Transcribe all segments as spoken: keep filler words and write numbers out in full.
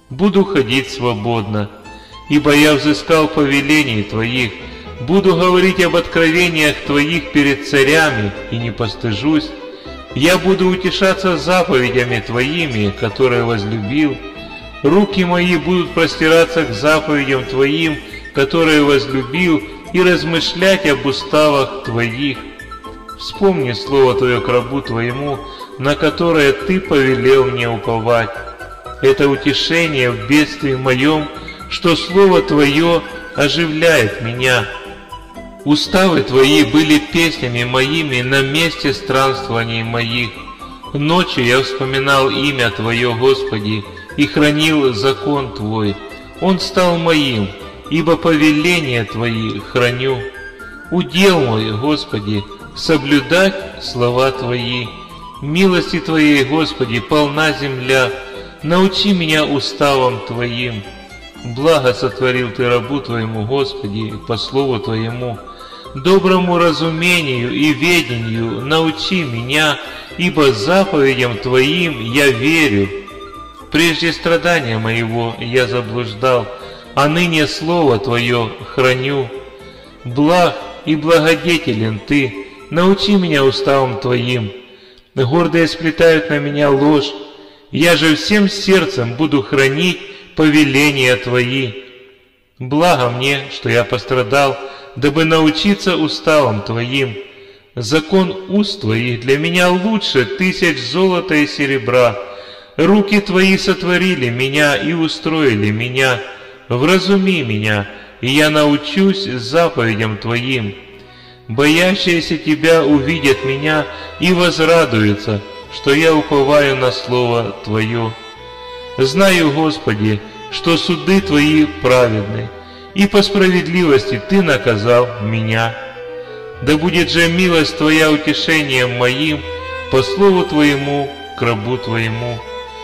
буду ходить свободно, ибо я взыскал повелений Твоих, буду говорить об откровениях Твоих перед царями и не постыжусь. Я буду утешаться заповедями Твоими, которые возлюбил. Руки мои будут простираться к заповедям Твоим, которые возлюбил, и размышлять об уставах Твоих. Вспомни слово Твое к рабу Твоему, на которое Ты повелел мне уповать. Это утешение в бедствии моем, что слово Твое оживляет меня. Уставы Твои были песнями моими на месте странствований моих. Ночью я вспоминал имя Твое, Господи, и хранил закон Твой. Он стал моим, ибо повеления Твои храню. Удел мой, Господи, соблюдать слова Твои. Милости Твоей, Господи, полна земля. Научи меня уставам Твоим. Благо сотворил Ты рабу Твоему, Господи, по слову Твоему. Доброму разумению и ведению научи меня, ибо заповедям Твоим я верю. Прежде страдания моего я заблуждал, а ныне слово Твое храню. Благ и благодетелен Ты, научи меня уставам Твоим. Гордые сплетают на меня ложь, я же всем сердцем буду хранить повеления Твои. Благо мне, что я пострадал, дабы научиться уставам Твоим. Закон уст Твоих для меня лучше тысяч золота и серебра. Руки Твои сотворили меня и устроили меня. Вразуми меня, и я научусь заповедям Твоим. Боящиеся Тебя увидят меня и возрадуются, что я уповаю на Слово Твое. Знаю, Господи, что суды Твои праведны, и по справедливости Ты наказал меня. Да будет же милость Твоя утешением моим, по слову Твоему к рабу Твоему.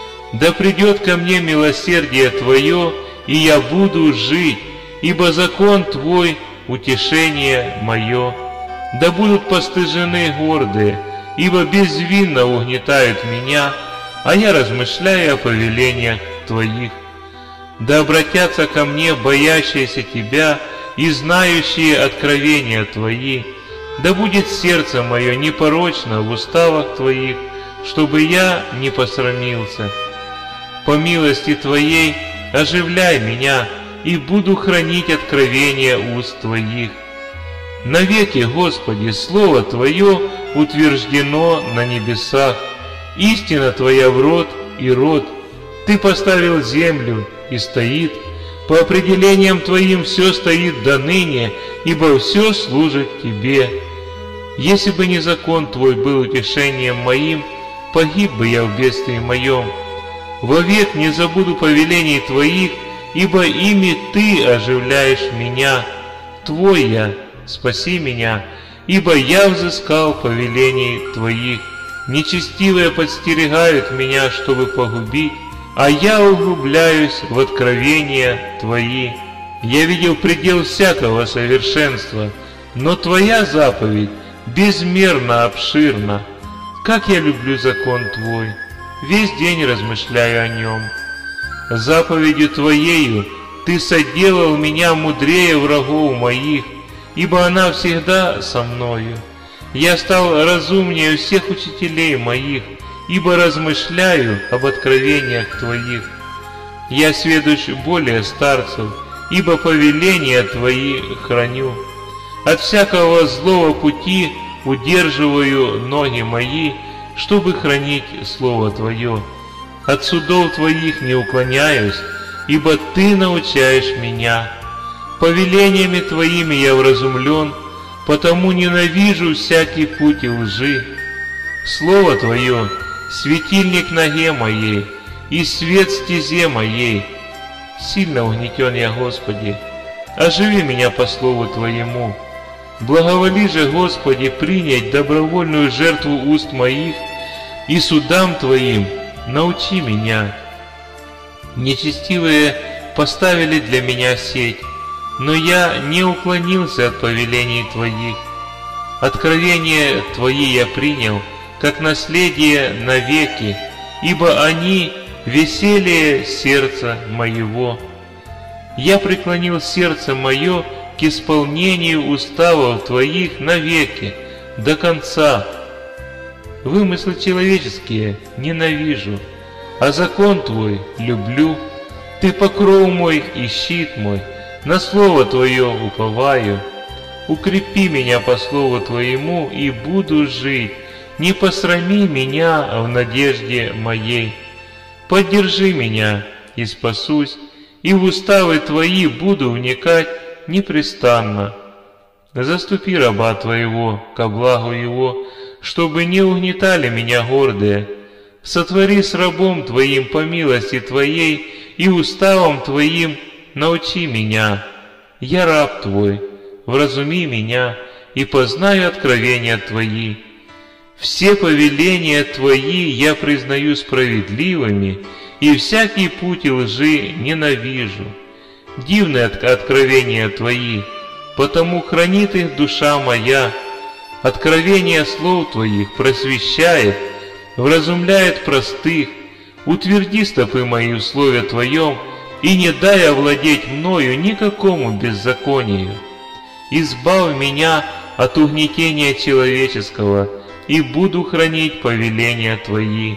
Да придет ко мне милосердие Твое, и я буду жить, ибо закон Твой — утешение мое. Да будут постыжены гордые, ибо безвинно угнетают меня, а я размышляю о повелениях Твоих. Да обратятся ко мне боящиеся Тебя и знающие откровения Твои. Да будет сердце мое непорочно в уставах Твоих, чтобы я не посрамился. По милости Твоей оживляй меня, и буду хранить откровения уст Твоих. Навеки, Господи, Слово Твое утверждено на небесах, истина Твоя в род и род. Ты поставил землю, и стоит. По определениям Твоим все стоит до ныне, ибо все служит Тебе. Если бы не закон Твой был утешением моим, погиб бы я в бедствии моем. Вовек не забуду повелений Твоих, ибо ими Ты оживляешь меня. Твой я, спаси меня, ибо я взыскал повелений Твоих. Нечестивые подстерегают меня, чтобы погубить, а я углубляюсь в откровения Твои. Я видел предел всякого совершенства, но Твоя заповедь безмерно обширна. Как я люблю закон Твой, весь день размышляю о нем. Заповедью Твоею Ты соделал меня мудрее врагов моих, ибо она всегда со мною. Я стал разумнее всех учителей моих, ибо размышляю об откровениях Твоих. Я сведущ более старцев, ибо повеления Твои храню. От всякого злого пути удерживаю ноги мои, чтобы хранить Слово Твое. От судов Твоих не уклоняюсь, ибо Ты научаешь меня. Повелениями Твоими я вразумлен, потому ненавижу всякий путь лжи. Слово Твое — светильник ноге моей и свет стезе моей. Сильно угнетен я, Господи, оживи меня по слову Твоему. Благоволи же, Господи, принять добровольную жертву уст моих, и судам Твоим научи меня. Нечестивые поставили для меня сеть, но я не уклонился от повелений Твоих. Откровения Твои я принял, как наследие навеки, ибо они веселье сердца моего. Я преклонил сердце мое к исполнению уставов Твоих навеки, до конца. Вымыслы человеческие ненавижу, а закон Твой люблю. Ты покров мой и щит мой, на слово Твое уповаю. Укрепи меня по слову Твоему, и буду жить. Не посрами меня в надежде моей. Поддержи меня, и спасусь, и в уставы Твои буду вникать непрестанно. Заступи раба Твоего ко благу его, чтобы не угнетали меня гордые. Сотвори с рабом Твоим по милости Твоей, и уставом Твоим научи меня. Я раб Твой, вразуми меня, и познаю откровения Твои. Все повеления Твои я признаю справедливыми, и всякий путь лжи ненавижу. Дивны откровения Твои, потому хранит их душа моя. Откровение слов Твоих просвещает, вразумляет простых. Утверди стопы мои в слове Твоем, и не дай овладеть мною никакому беззаконию. Избавь меня от угнетения человеческого, и буду хранить повеления Твои.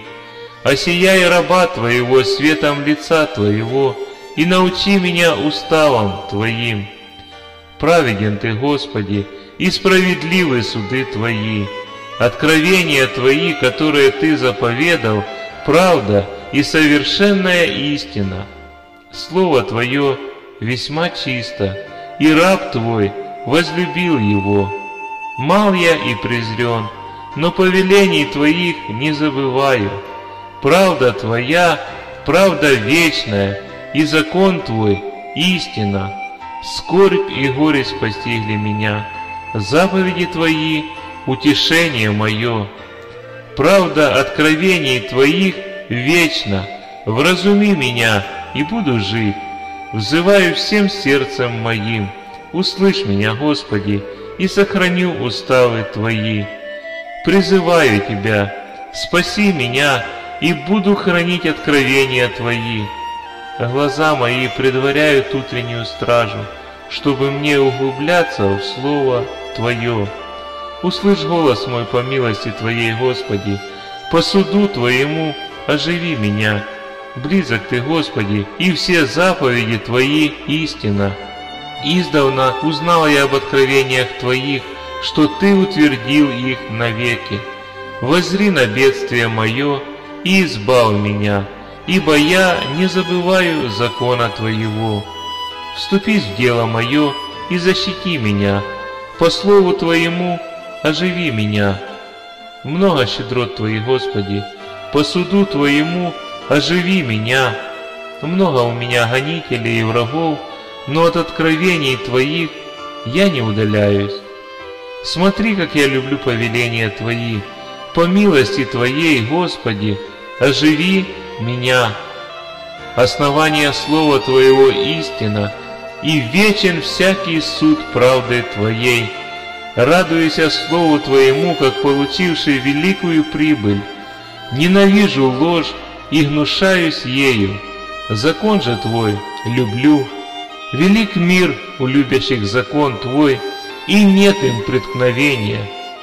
Осияй раба Твоего светом лица Твоего, и научи меня уставам Твоим. Праведен Ты, Господи, и справедливы суды Твои. Откровения Твои, которые Ты заповедал, правда и совершенная истина. Слово Твое весьма чисто, и раб Твой возлюбил его. Мал я и презрен, но повелений Твоих не забываю. Правда Твоя, правда вечная, и закон Твой истина. Скорбь и горесть постигли меня, заповеди Твои — утешение мое. Правда откровений Твоих вечна, вразуми меня, и буду жить. Взываю всем сердцем моим, услышь меня, Господи, и сохраню уставы Твои. Призываю Тебя, спаси меня, и буду хранить откровения Твои. Глаза мои предваряют утреннюю стражу, чтобы мне углубляться в Слово Твое. Услышь голос мой по милости Твоей, Господи, по суду Твоему оживи меня. Близок Ты, Господи, и все заповеди Твои истина. Издавна узнал я об откровениях Твоих, что Ты утвердил их навеки. Воззри на бедствие мое и избавь меня, ибо я не забываю закона Твоего. Вступись в дело мое и защити меня, по слову Твоему оживи меня. Много щедрот Твоих, Господи, по суду Твоему оживи меня. Много у меня гонителей и врагов, но от откровений Твоих я не удаляюсь. Смотри, как я люблю повеления Твои. По милости Твоей, Господи, оживи меня. Основание слова Твоего истина, и вечен всякий суд правды Твоей. Радуйся слову Твоему, как получивший великую прибыль. Ненавижу ложь и гнушаюсь ею. Закон же Твой люблю. Велик мир у любящих закон Твой, и нет им преткновения.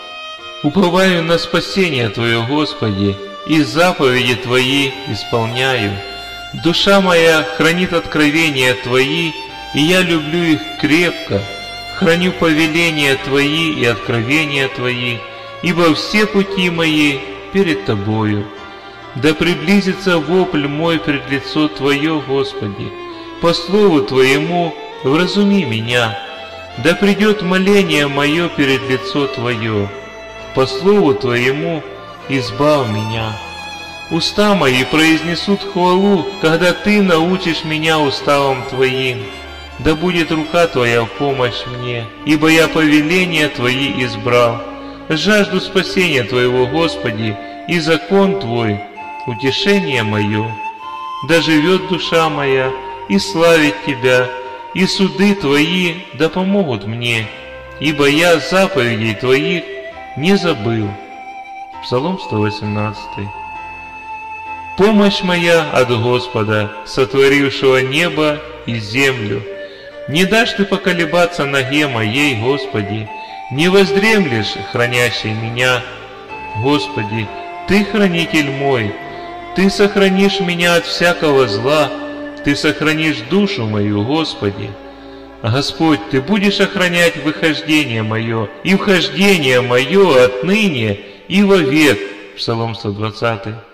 Уповаю на спасение Твое, Господи, и заповеди Твои исполняю. Душа моя хранит откровения Твои, и я люблю их крепко. Храню повеления Твои и откровения Твои, ибо все пути мои перед Тобою. Да приблизится вопль мой пред лицо Твое, Господи, по слову Твоему вразуми меня. Да придет моление мое перед лицо Твое, по слову Твоему избавь меня. Уста мои произнесут хвалу, когда Ты научишь меня уставам Твоим. Да будет рука Твоя в помощь мне, ибо я повеления Твои избрал. Жажду спасения Твоего, Господи, и закон Твой — утешение мое. Да живет душа моя и славит Тебя, и суды Твои да помогут мне, ибо я заповедей Твоих не забыл. Псалом сто восемнадцатый. Помощь моя от Господа, сотворившего небо и землю. Не дашь ты поколебаться ноге моей, Господи, не воздремлешь, хранящий меня. Господи, Ты хранитель мой, Ты сохранишь меня от всякого зла, Ты сохранишь душу мою, Господи. Господь, Ты будешь охранять выхождение мое и вхождение мое отныне и вовек. Псалом сто двадцатый.